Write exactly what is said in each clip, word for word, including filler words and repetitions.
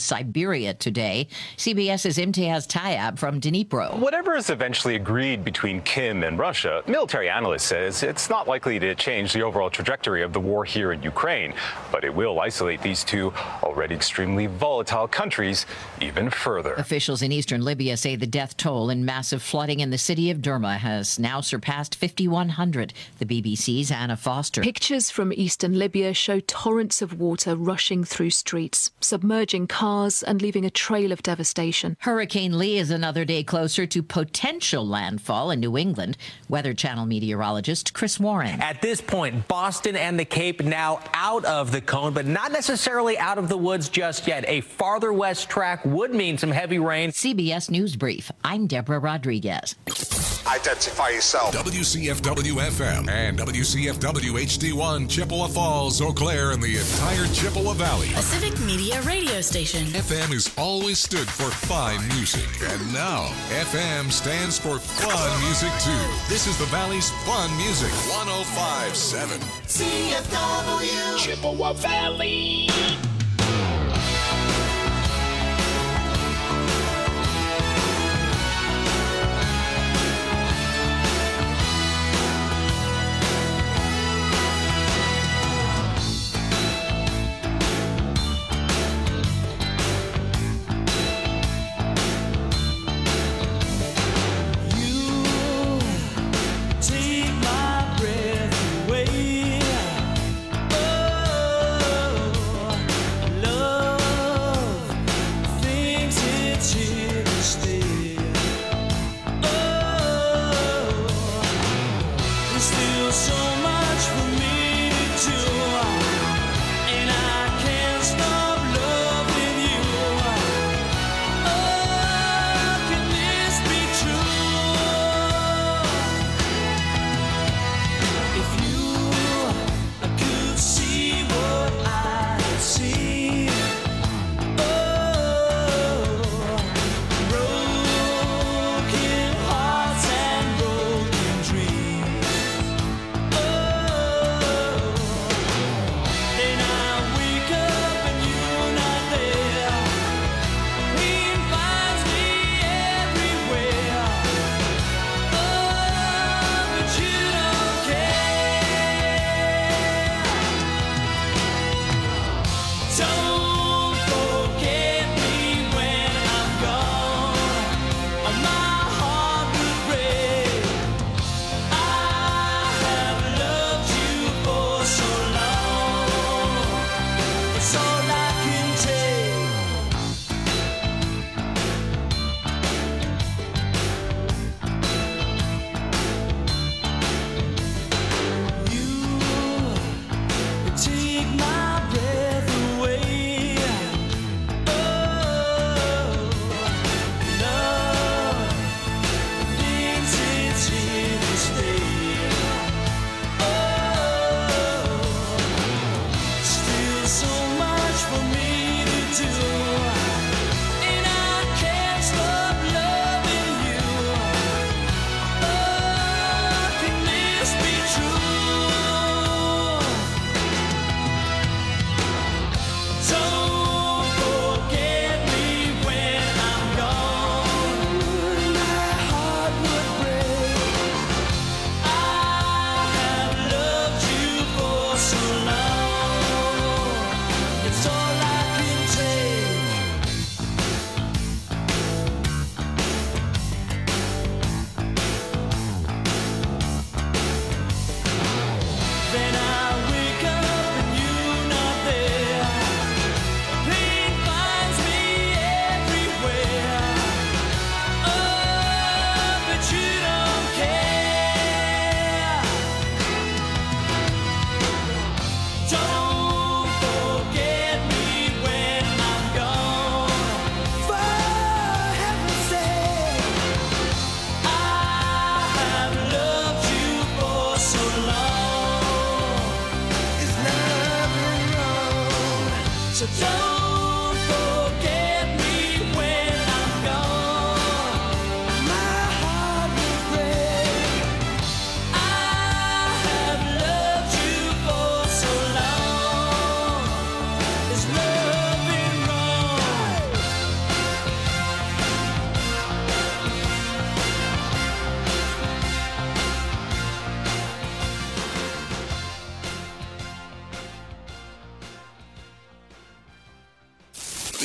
Siberia today. CBS's Imtiaz Tayab from Dnipro. Whatever is eventually agreed between Kim and Russia, military analyst says it's not likely to change the overall trajectory of the war here in Ukraine, but it will isolate these two already extremely volatile countries even further. Officials in eastern Libya say the death toll in massive flooding in the city of Derma has now surpassed fifty-one hundred. The B B C's Anna Foster. Pictures from eastern Libya show torrents of water rushing through streets, submerging cars and leaving a trail of devastation. Hurricane Lee is another day closer to potential landfall in New England. Weather Channel meteorologist Chris Warren. At this point, Boston and the Cape now out of the cone, but not necessarily out of the woods just yet. A farther west track would mean some heavy rain. C B S News Brief. I'm Deborah Rodriguez. Identify yourself. W C F W F M and W C F W H D one, Chippewa Falls, Eau Claire, and the entire Chippewa Valley. A Civic Media radio station. F M has always stood for fine music, and now F M stands for fun music too. This is the Valley's fun music. one oh five point seven C F W Chippewa Valley.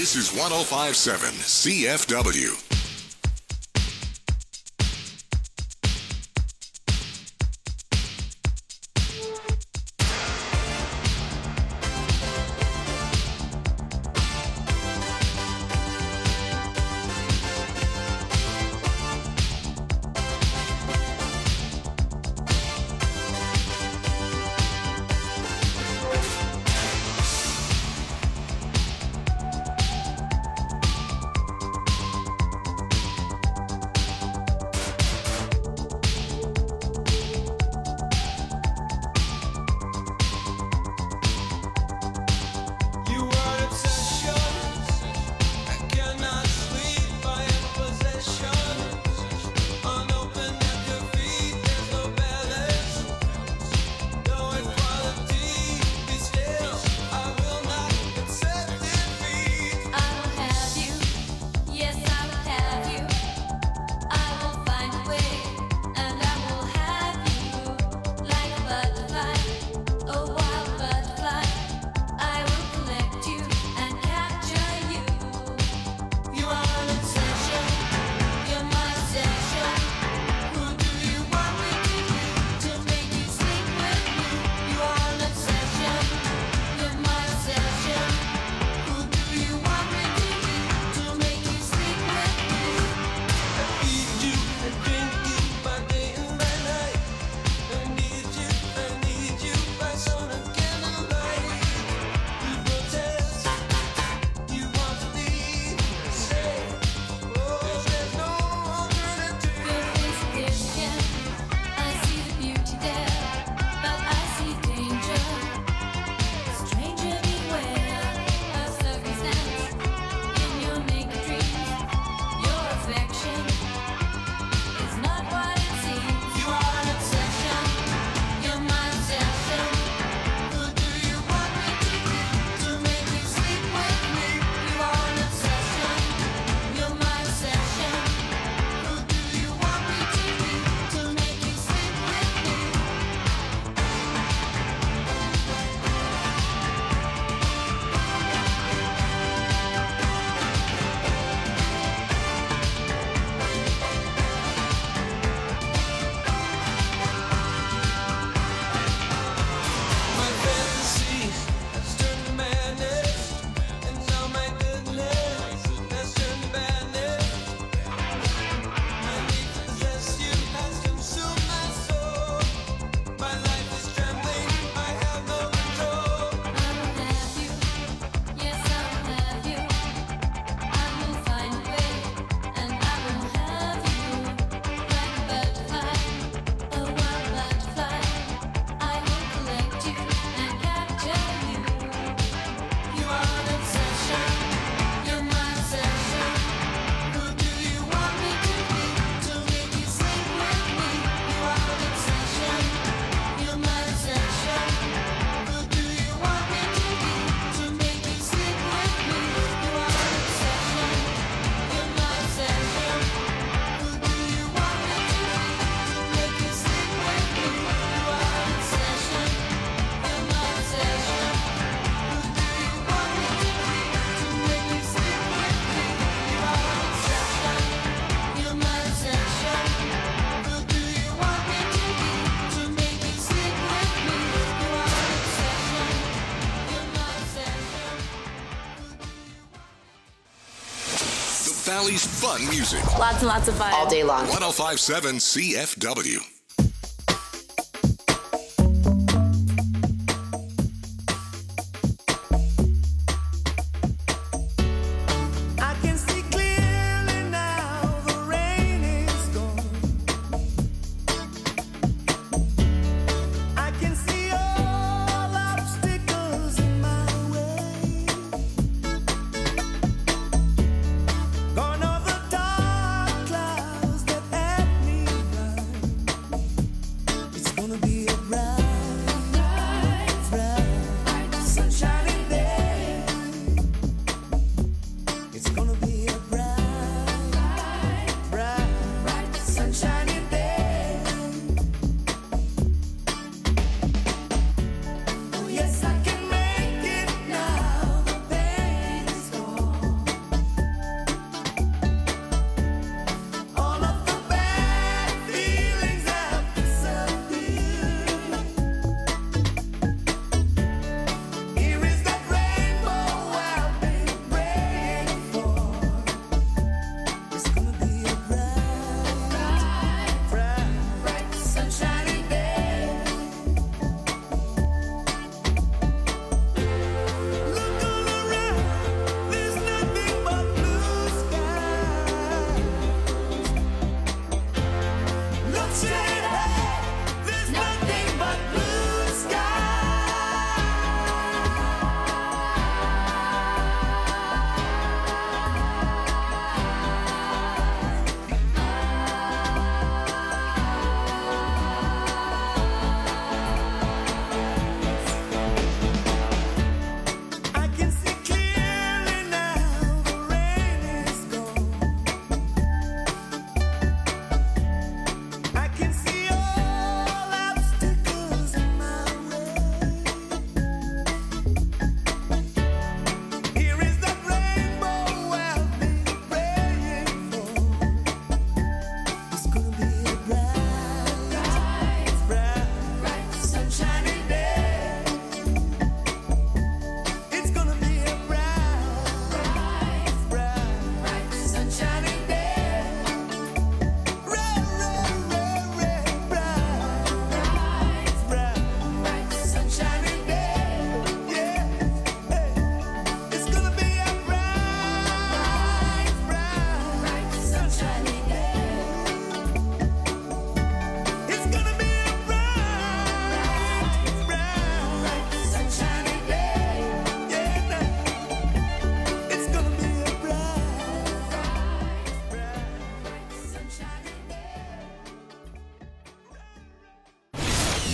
This is one oh five point seven C F W. Valley's fun music. Lots and lots of fun. All day long. one oh five point seven C F W. Gone over the dark clouds that had me blind.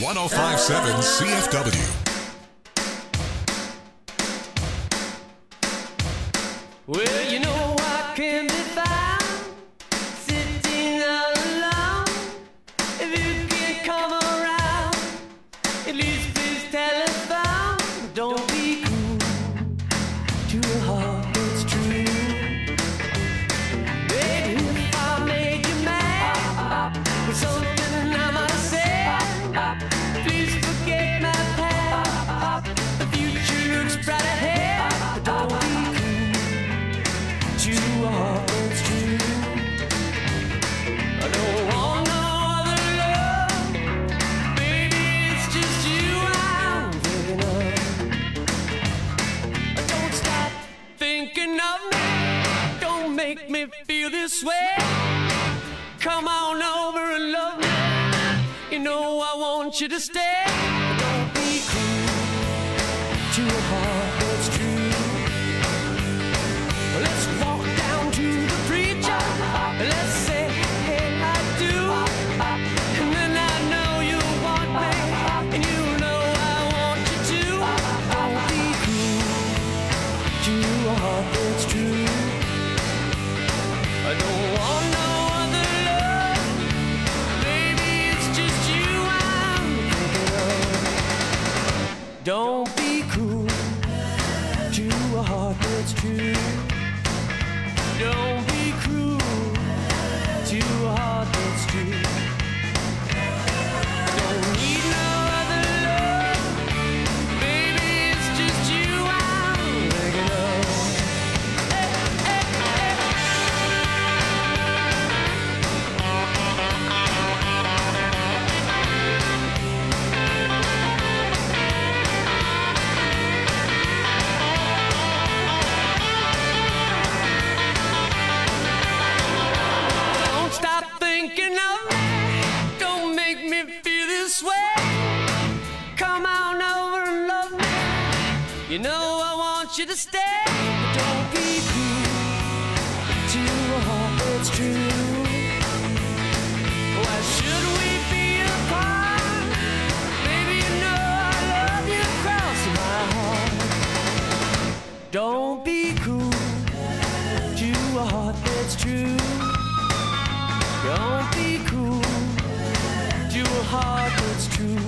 one oh five point seven C F W. Well, you know I can be found sitting all alone. If you can't come around, at least please telephone. Don't be cruel to a heart that's true. Baby, if I made you mad with something I might say, please forget my past. The future looks bright ahead, but don't be to a heart that's true. I don't want no other love, baby, it's just you I'm thinking of. Don't stop thinking of me, don't make me feel this way. Come on over and love me, you know I want you to stay. Don't be cruel to a heart that's true. Let's walk down to the preacher. Let's say, hey, I do. And then I know you want me, and you know I want you to. Don't be cruel to a heart that's true. I don't want no other love, baby, it's just you I'm thinking of. Don't be cruel to a heart that's true. Don't be cruel to a heart that's true. Don't need no other love, baby, it's just you I'm thinking of. Hey, hey, thinking of me, don't make me feel this way. Come on over and love me, you know I want you to stay. Don't be cruel to a heart that's true. Why should we be apart? Baby, you know I love you across my heart. Don't be cruel to a heart that's true. Don't be cruel to a heart that's true.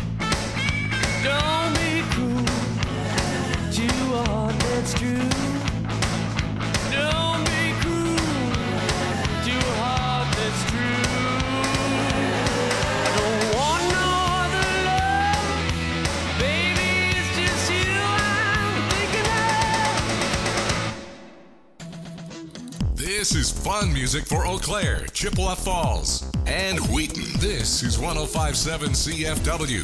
Don't be cruel to a heart that's true. Don't be cruel to a heart that's true. I don't want no other love, baby, it's just you I'm thinking of. This is fun music for Eau Claire, Chippewa Falls, and Wheaton. This is one oh five point seven C F W.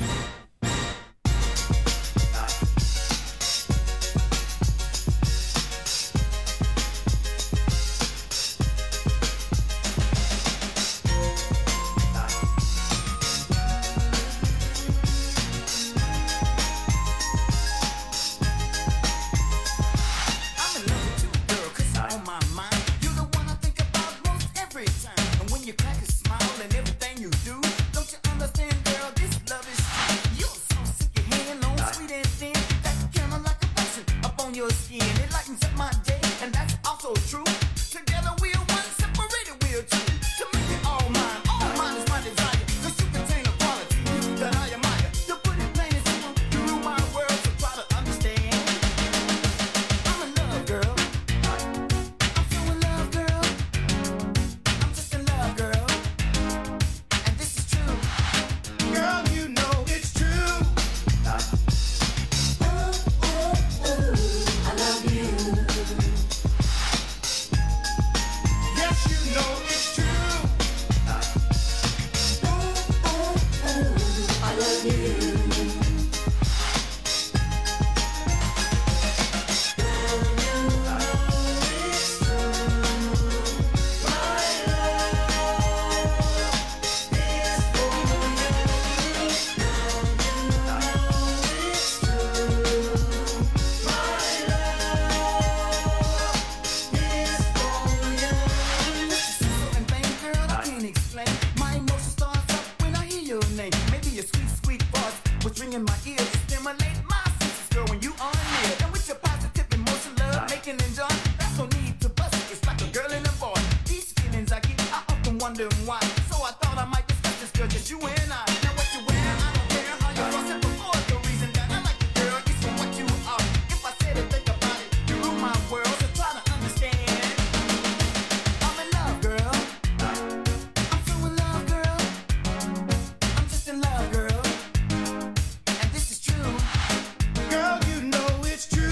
wondering why. So I thought I might discuss this girl, just you and I. Now what you wear, I don't care how you dress it before. The reason that I like you, girl, is for what you are. If I say to think about it, you rule my world, so try to understand. I'm in love, girl. I'm so in love, girl. I'm just in love, girl. And this is true. Girl, you know it's true.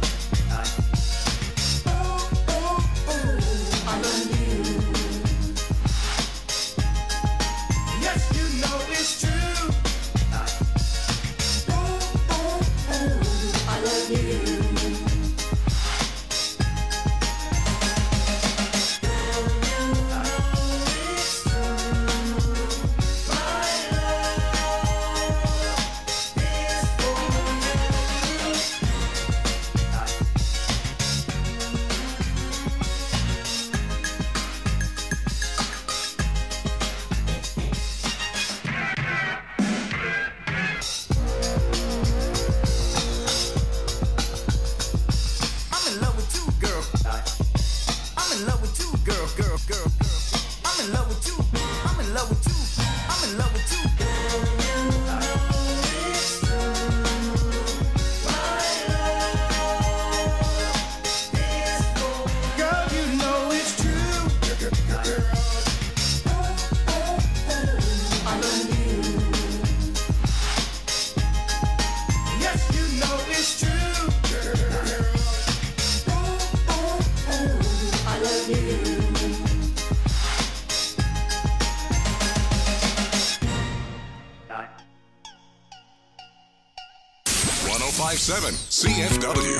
one oh five point seven C F W.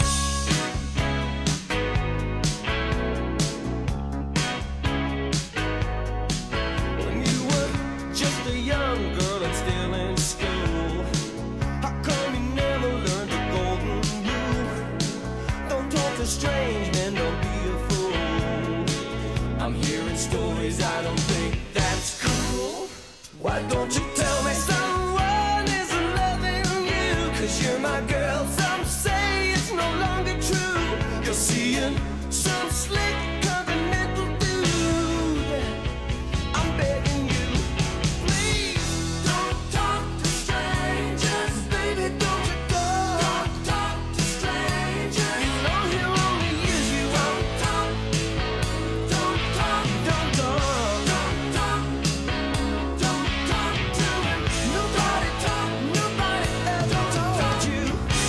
Strange men, don't be a fool. I'm hearing stories, I don't think that's cool. Why don't you tell me someone is loving you? Cause you're my girl, some say it's no longer true. You're seeing some slick continental dude. I'm begging you, please don't talk to strangers. Baby, don't you go. Don't talk to strangers. You know he'll only use you. Don't talk, don't talk, don't talk, don't talk, don't talk to him. Nobody talk, nobody ever told you.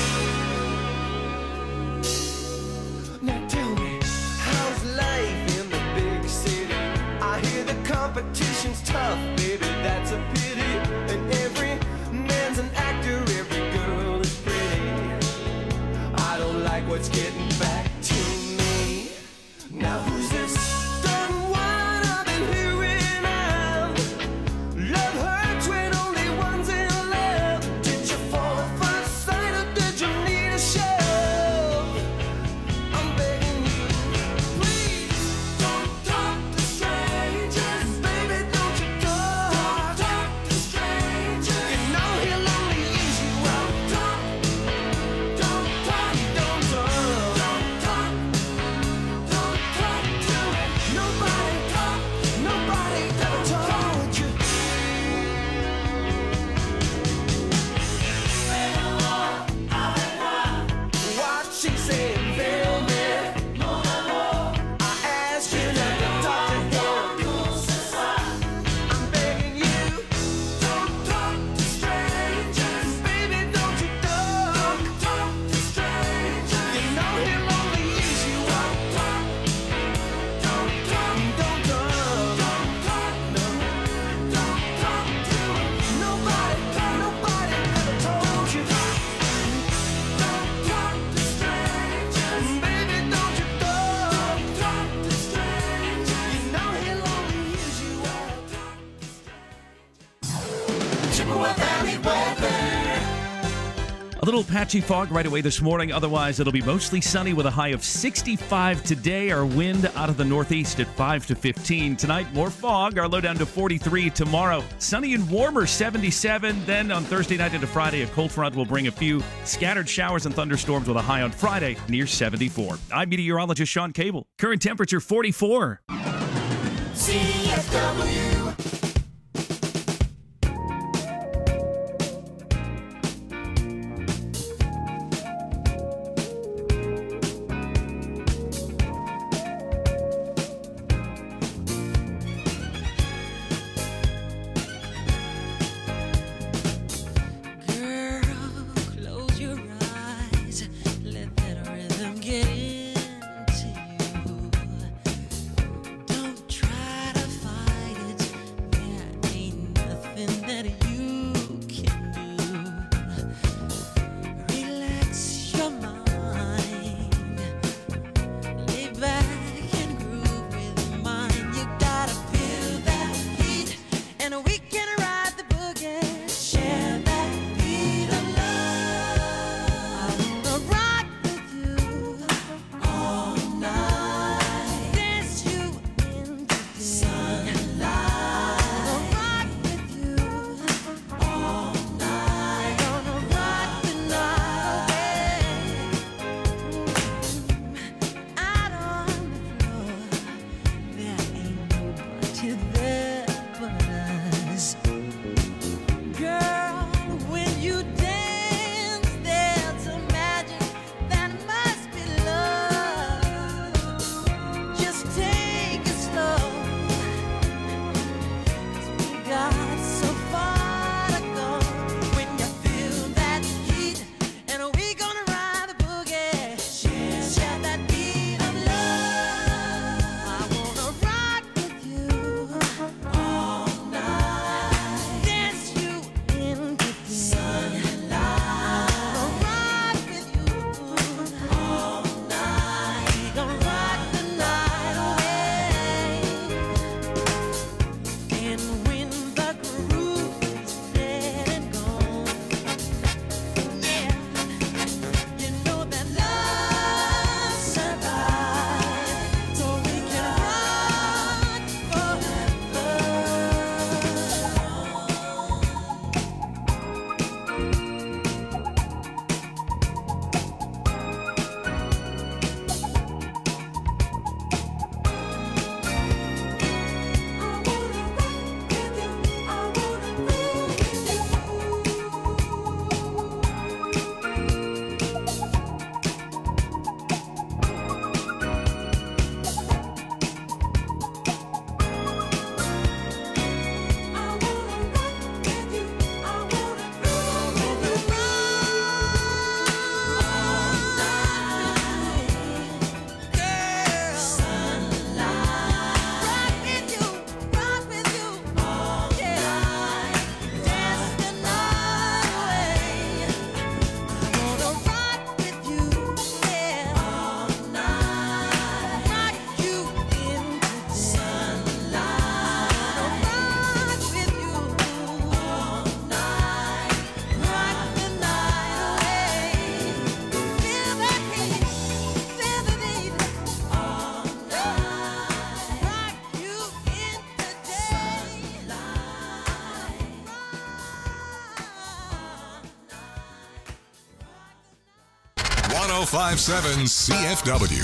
Now tell me, how's life in the big city? I hear the competition's tough, baby, that's a pity. And every man's an actor, every girl is pretty. I don't like what's getting back to me. Now who's this done one I've been hearing of? Love hurts when only one's in love. Did you fall at first sight or did you need a shove? I'm begging you, please don't talk to strangers. Baby, don't you go. Don't talk to strangers. You know he'll only use you. Don't talk, don't talk, don't talk, don't talk, don't talk to him. Nobody talk, nobody ever told you. What she said, baby. I asked you not to talk to him. I'm begging you, don't talk to strangers. Baby, don't you go. Don't talk to strangers. You know he'll only use you. Don't talk, don't talk, don't talk, don't talk, no, don't talk to him. Nobody, nobody ever told you. Don't talk to strangers. Baby, don't you go. Don't talk to strangers. You know he'll only use you. Chippewa Valley weather. A little patchy fog right away this morning. Otherwise, it'll be mostly sunny with a high of sixty-five today. Our wind out of the northeast at five to fifteen. Tonight, more fog. Our low down to forty-three tomorrow. Sunny and warmer, seventy-seven. Then on Thursday night into Friday, a cold front will bring a few scattered showers and thunderstorms with a high on Friday near seventy-four. I'm meteorologist Sean Cable. Current temperature forty-four. C F W. one oh five point seven C F W.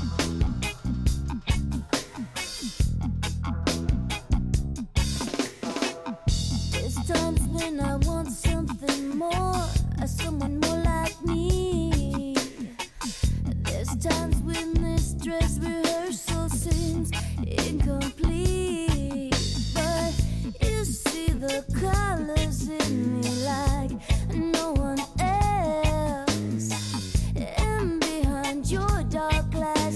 There's times when I want something more, someone more like me. There's times when this dress rehearsal seems incomplete. But you see the colors in me like no one else. And behind your dark glass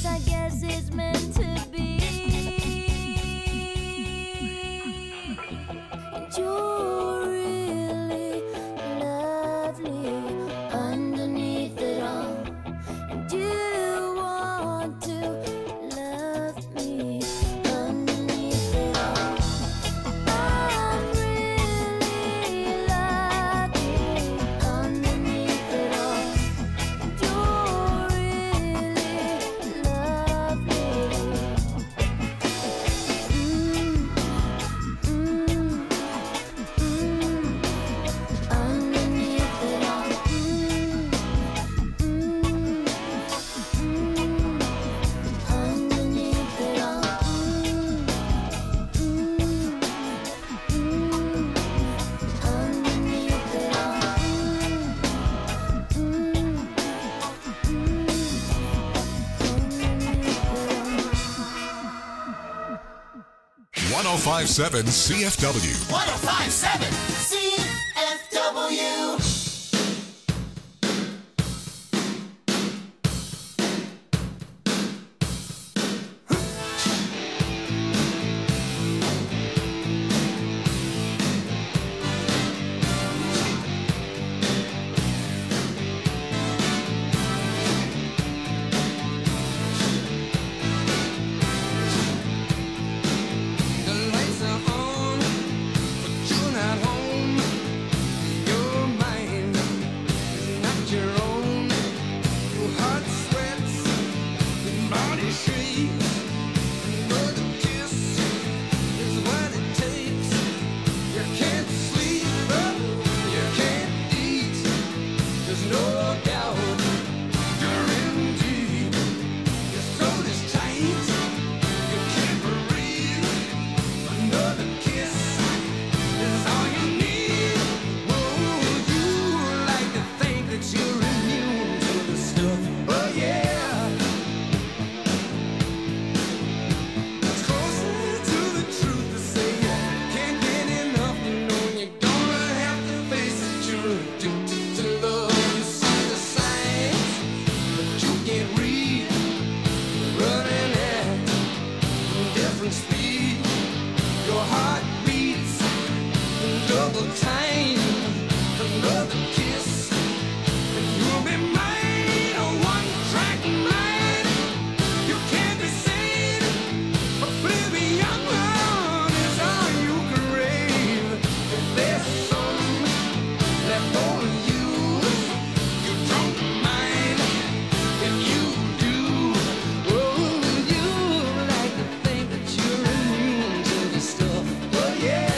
I guess it's meant to be. And you're really lovely underneath it all. And you want to love me underneath it all. I'm really lucky underneath it all. And you're really lovely. Mm, mm, mm, underneath it all. Mm, mm, mm, underneath it all. Mm, mm, mm, underneath it all. Mm, one oh five point seven C F W. one oh five point seven C F W. The lights are on, but you're not home. Your mind is not your own. Your heart sweats, your body shakes. Another kiss is what it takes. You can't sleep, you can't eat. There's no doubt you're in deep. Your soul is tight, you can't breathe. Another kiss is all you need. Oh, you like to think that you're immune to the stuff. Oh yeah. It's closer to the truth to say you can't get enough. You know you're gonna have to face it. You're addicted to love. You see the signs, but you can't read. Running at different speed. Your heart beats in double time. Another kiss, and you'll be mine. A one-track mind. You can't be sane. Oblivion is all you crave. If there's some left over you, you don't mind. If you do, oh, you like to think that you're immune to the stuff. Oh yeah.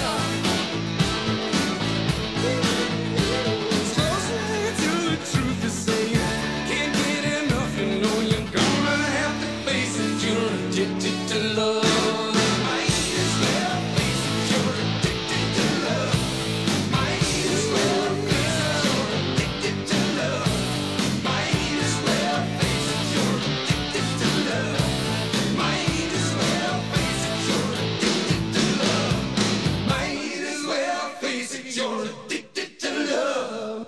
It's closer to the truth to say you can't get enough. You know you're gonna have to face it. You're addicted to love. Might as well face it. You're addicted to love. Might as well face it. You're addicted to love. Might as well face it. You're addicted to love. Might as well face it. You're addicted to love. Might as well face it. You're addicted to love.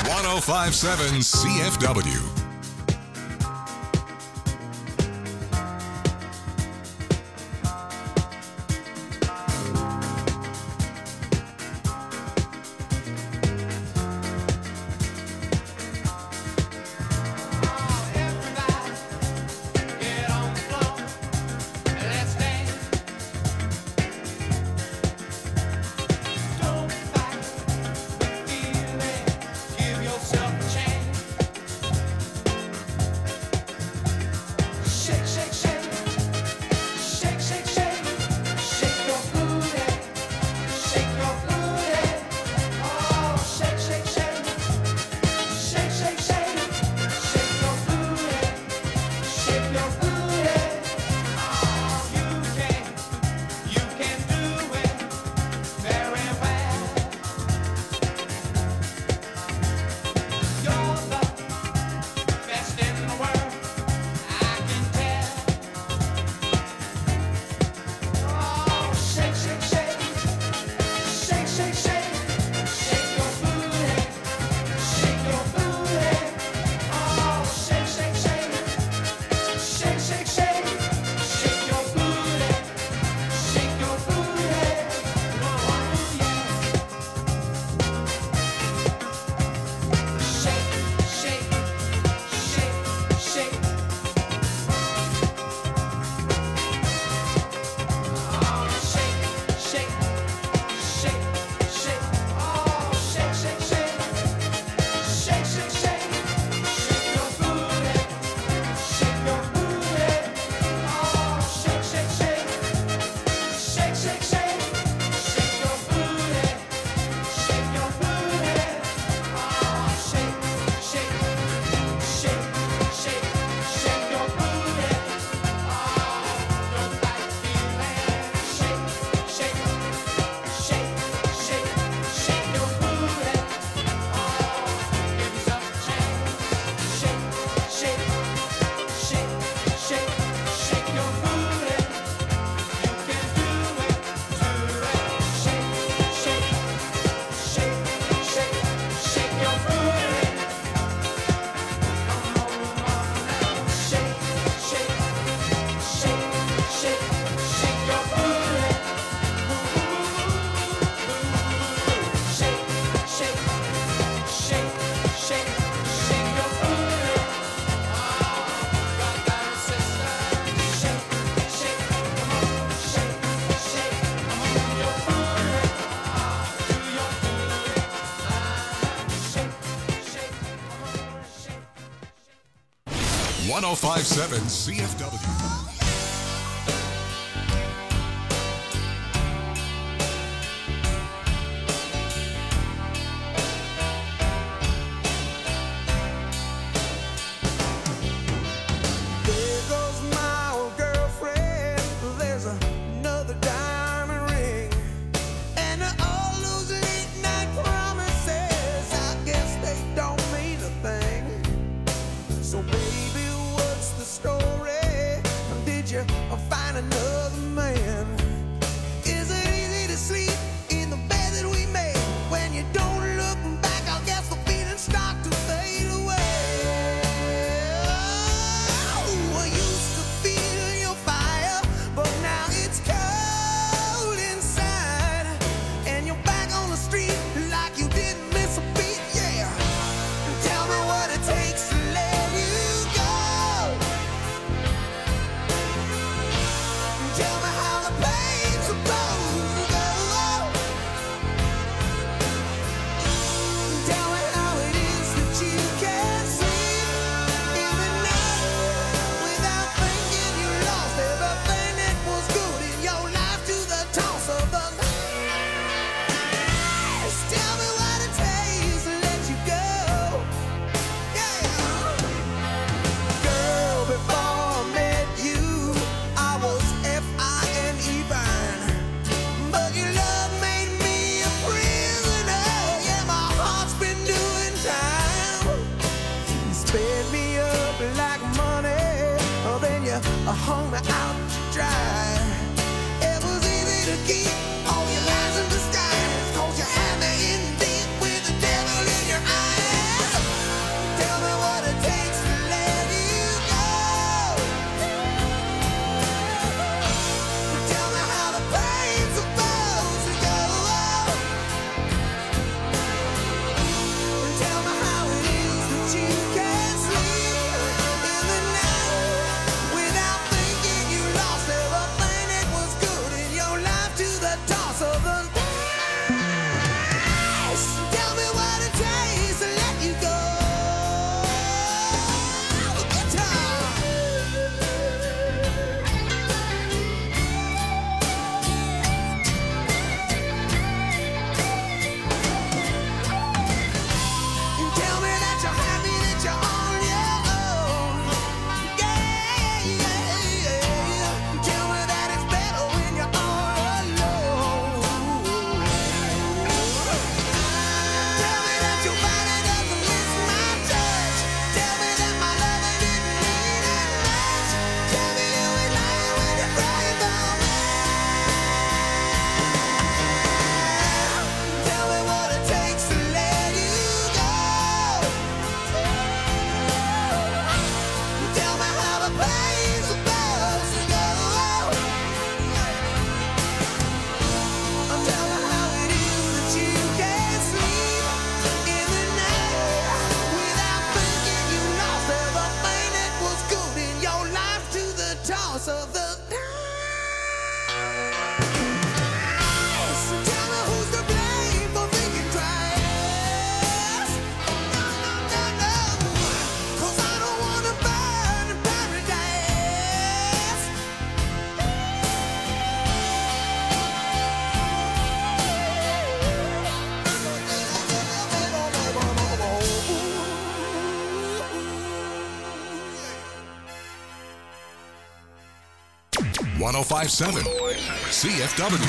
one oh five point seven C F W. Give yourself a chance. one oh five point seven C F W. Hung me out to dry. It was easy to keep all your lies in disguise, 'cause you had me in deep with the devil in your eyes. one oh five point seven C F W.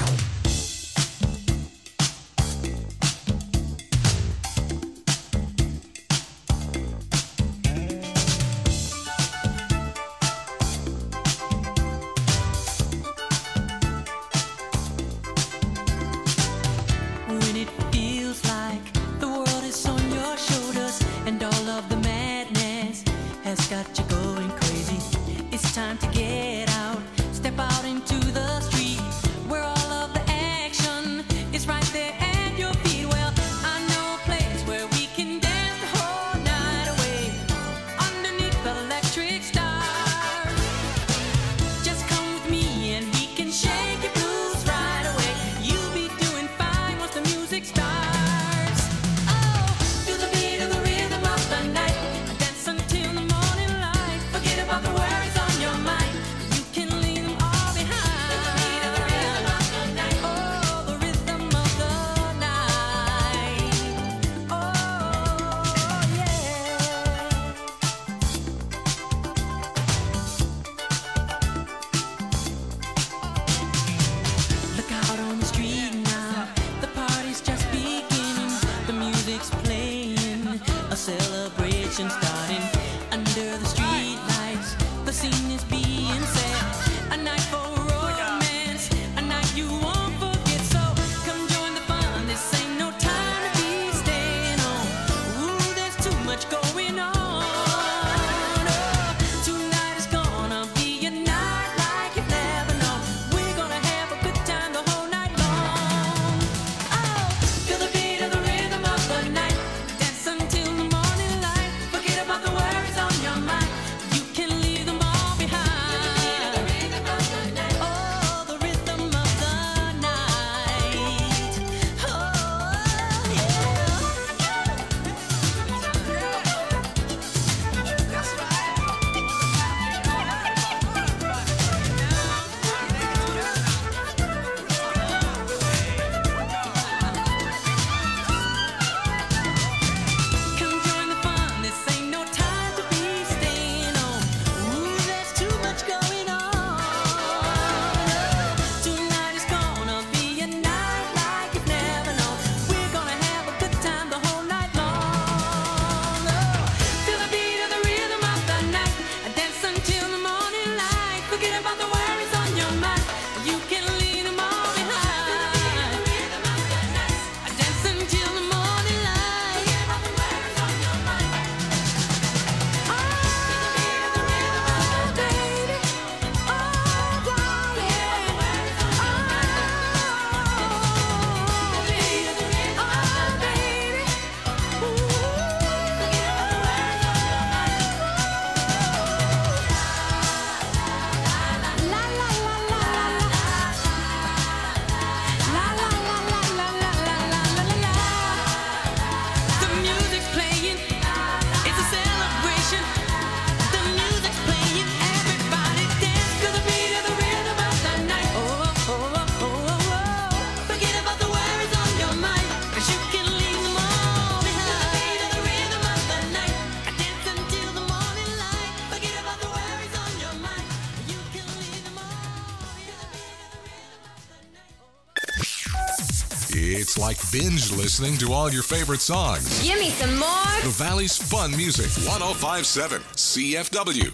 It's like binge listening to all your favorite songs. Give me some more. The Valley's Fun Music, one oh five point seven C F W.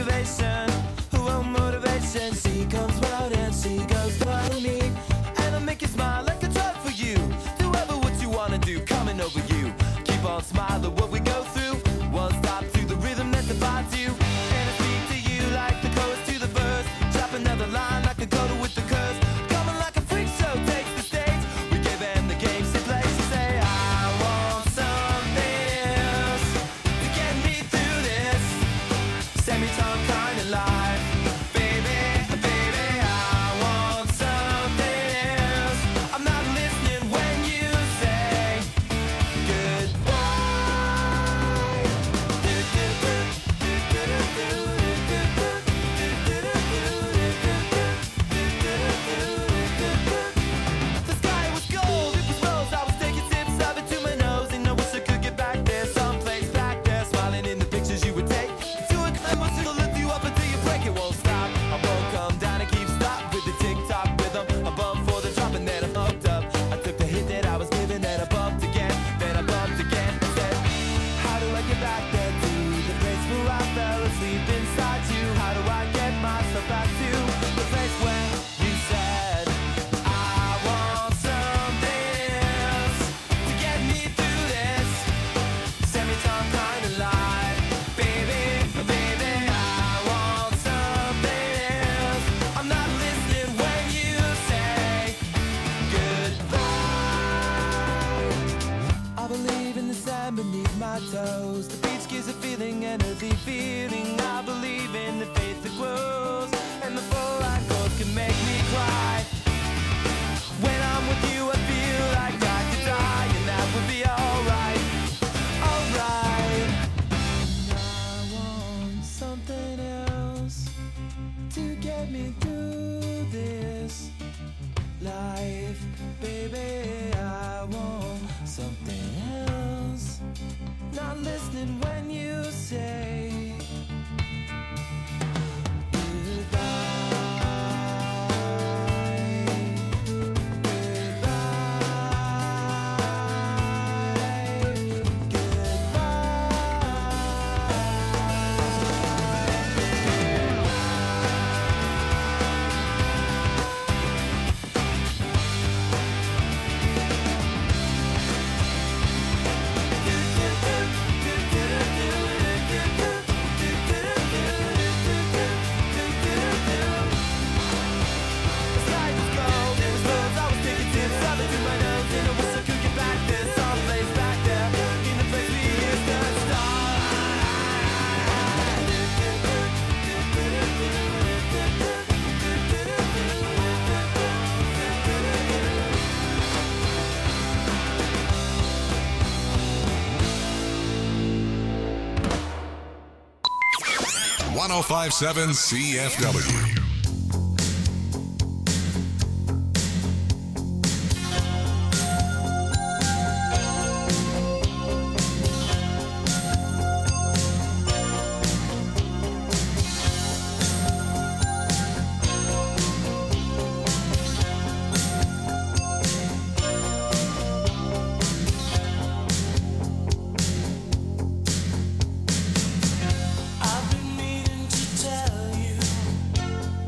Motivation, she comes round and she goes by me, and I make let me do this life, baby. I want something else. Not listening when you say one oh five point seven C F W. I've been needing to tell you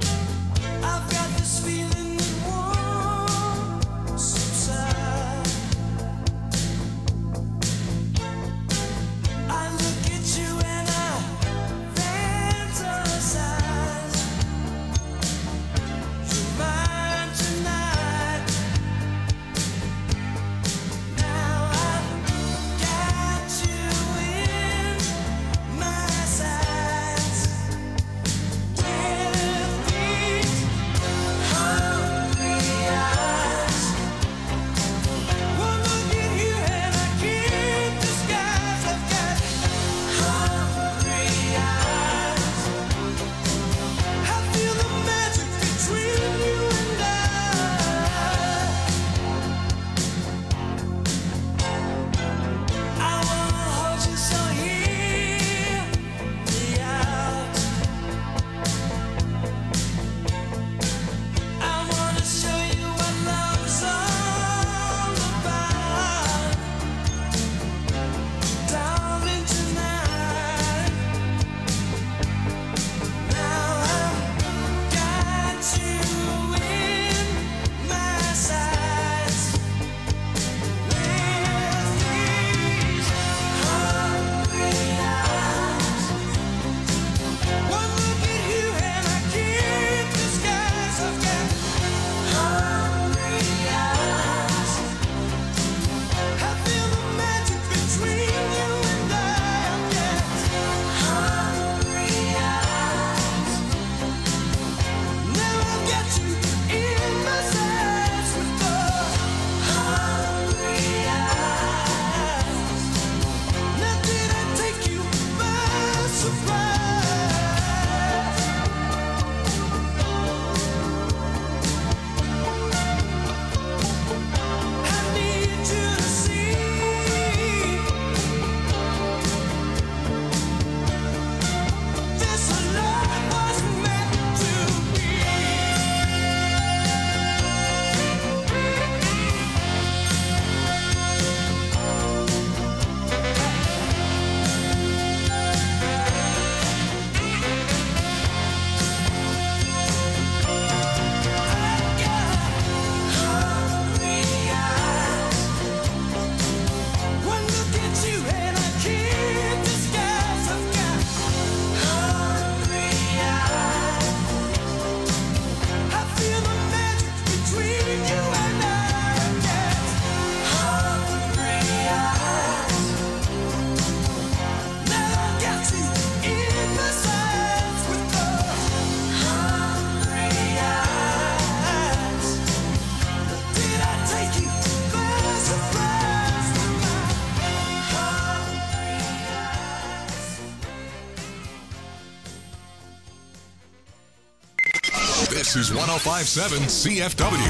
This is one oh five point seven C F W.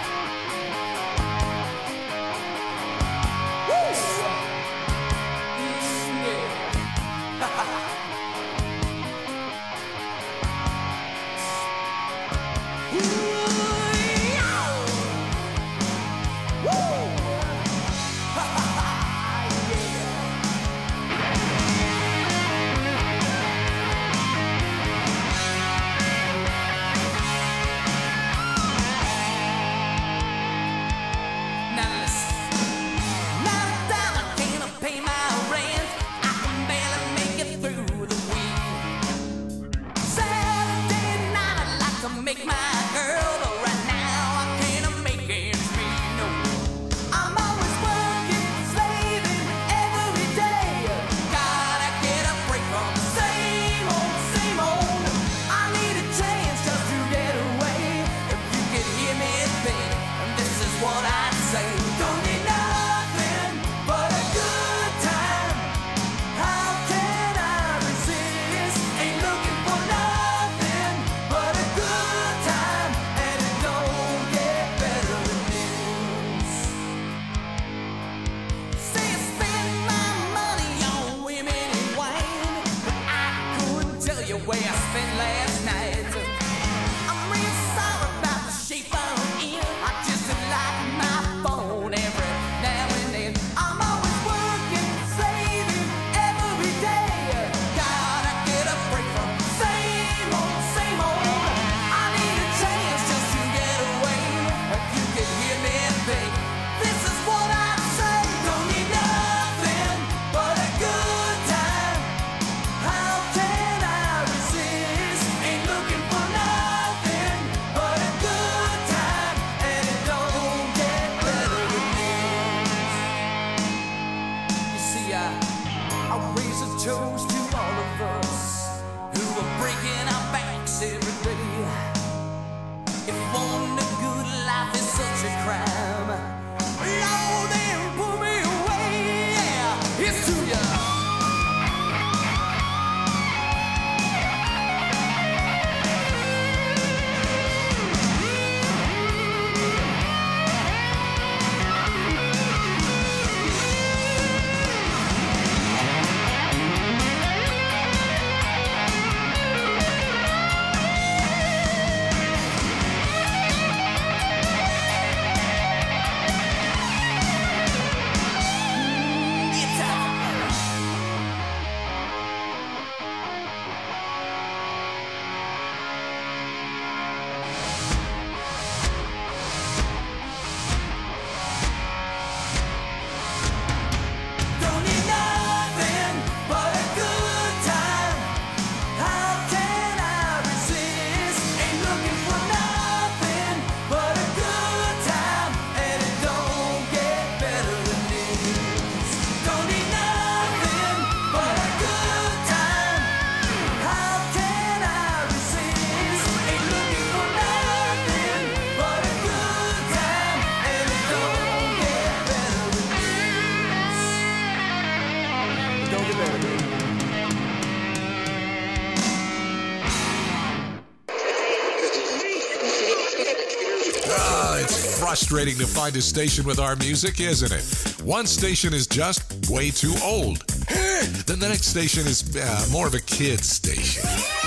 Frustrating to find a station with our music, isn't it? One station is just way too old. Then the next station is uh, more of a kid's station.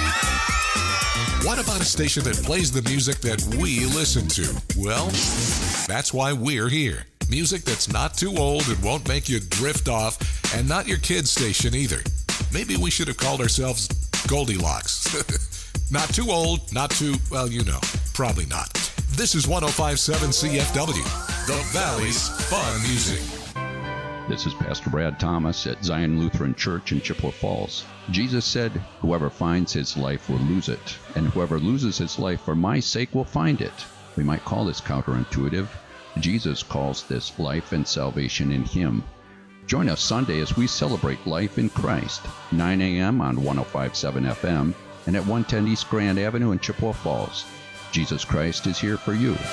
What about a station that plays the music that we listen to? Well, that's why we're here. Music that's not too old and won't make you drift off, and not your kid's station either. Maybe we should have called ourselves Goldilocks. Not too old, not too, well, you know, probably not. This is one oh five point seven C F W, the Valley's Fun Music. This is Pastor Brad Thomas at Zion Lutheran Church in Chippewa Falls. Jesus said, "Whoever finds his life will lose it, and whoever loses his life for my sake will find it." We might call this counterintuitive. Jesus calls this life and salvation in him. Join us Sunday as we celebrate life in Christ, nine a.m. on one oh five point seven F M and at one ten East Grand Avenue in Chippewa Falls. Jesus Christ is here for you.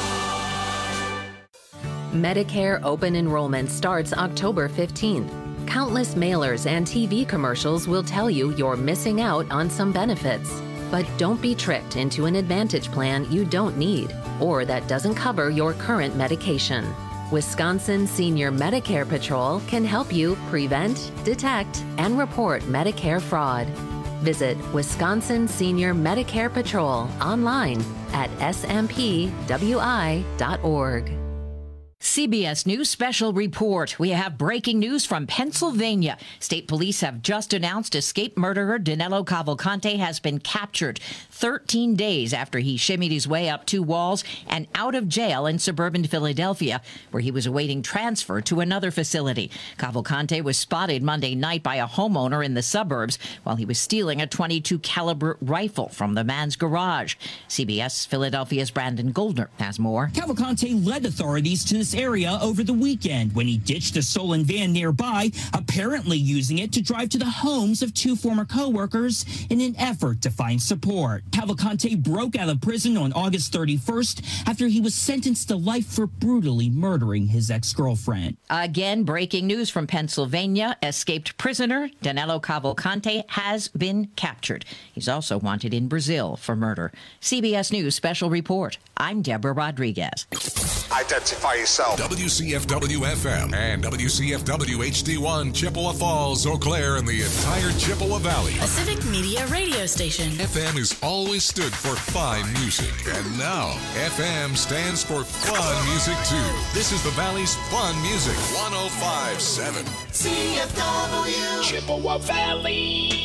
Medicare open enrollment starts October fifteenth. Countless mailers and T V commercials will tell you you're missing out on some benefits. But don't be tricked into an Advantage plan you don't need or that doesn't cover your current medication. Wisconsin Senior Medicare Patrol can help you prevent, detect, and report Medicare fraud. Visit Wisconsin Senior Medicare Patrol online at s m p w i dot org. C B S News Special Report. We have breaking news from Pennsylvania. State police have just announced escaped murderer Danilo Cavalcante has been captured thirteen days after he shimmied his way up two walls and out of jail in suburban Philadelphia, where he was awaiting transfer to another facility. Cavalcante was spotted Monday night by a homeowner in the suburbs while he was stealing a twenty-two caliber rifle from the man's garage. C B S Philadelphia's Brandon Goldner has more. Cavalcante led authorities to this area over the weekend when he ditched a stolen van nearby, apparently using it to drive to the homes of two former co-workers in an effort to find support. Cavalcante broke out of prison on August thirty-first after he was sentenced to life for brutally murdering his ex-girlfriend. Again, breaking news from Pennsylvania. Escaped prisoner Danilo Cavalcante has been captured. He's also wanted in Brazil for murder. C B S News Special Report. I'm Deborah Rodriguez. Identify yourself. W C F W F M and W C F W H D one, Chippewa Falls, Eau Claire, and the entire Chippewa Valley. A Civic Media radio station. F M has always stood for fine music, and now F M stands for fun music too. This is the Valley's fun music, one oh five point seven. C F W Chippewa Valley.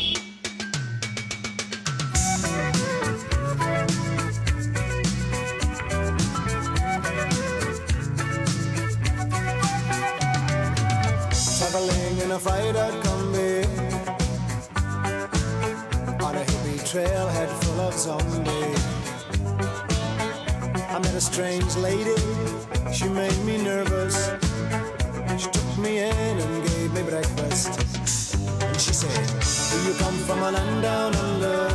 Traveling in a freighter combi on a hippie trailhead full of zombies. I met a strange lady, she made me nervous. She took me in and gave me breakfast. And she said, do you come from a land down under?